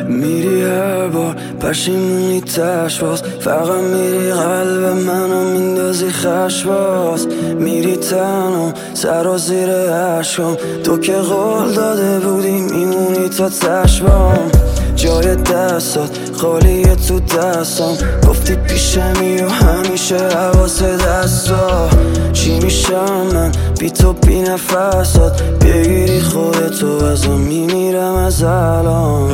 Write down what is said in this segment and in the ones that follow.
میری هر بار پشیمونی تش باز، فقط میری قلب منو میندازی خش باز. میری تنها سر و زیر عشقم، تو که قول داده بودی میمونی تا تشبام. جای دستات خالیه تو دستام، گفتی پیشمی و همیشه حواس دستا. چی میشم من بی تو بی نفسات، بگیری خودتو ازم میمیرم از الان.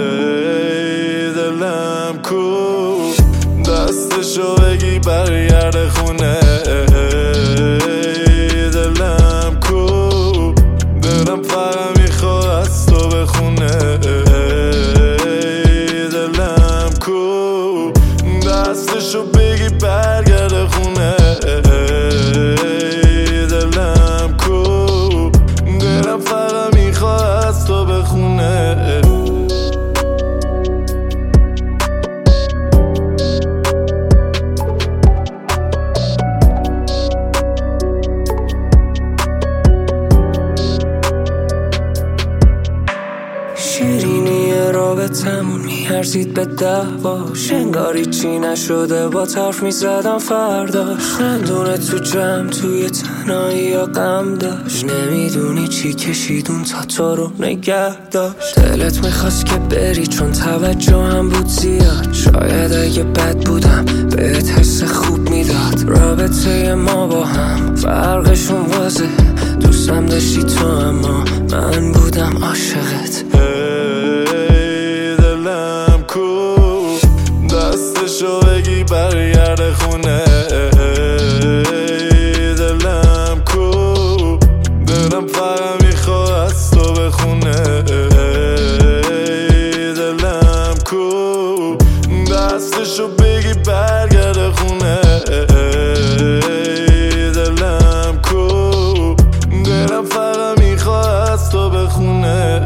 دلم کو دستشو بگی برگرده خونه. دلم کو دلم فقط میخواد از تو بخونه. دلم کو دستشو بگی برگرده خونه. دلم کو دلم فقط میخواد از تو بخونه. شیرینی رابطمون میارزید به دعواش، انگاری چی نشده با طرف میزدم فرداش. خندونه تو جمع توی تنهایی یا غم داشت، نمیدونی چی کشیدون تا تو رو نگه داشت. دلت میخواست که بری چون توجه هم بود زیاد، شاید اگه بد بودم بهت حس خوب میداد. رابطه ما با هم فرقشون واضحه، دوستم داشتی تو اما من بودم عاشقت. دلم کو دستشو بگی برگرده خونه. دلم کو دلم فقط میخواد از تو بخونه. دلم کو دستشو بگی برگرده خونه. دلم کو دلم فقط میخواد از تو بخونه.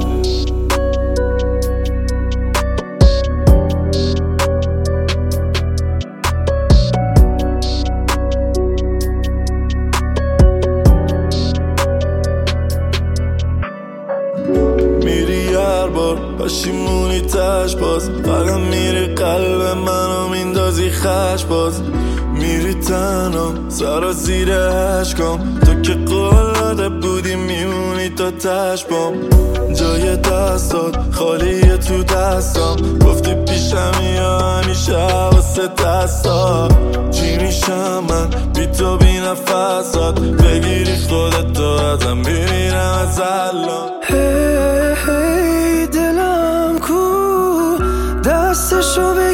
میری هر بار پشیمونی تش باز، فقط میری قلب منو میندازی خش باز. میری تنها سر و زیر عشقم، تو که قول داده بودی میمونی تا تشبام. جای دستات خالیه تو دستام، گفتی پیشمی یا همیشه حواس دستا. چی میشم من بی تو بی نفسات، بگیری خودتو ازم میمیرم از الان. دلم کو دستشو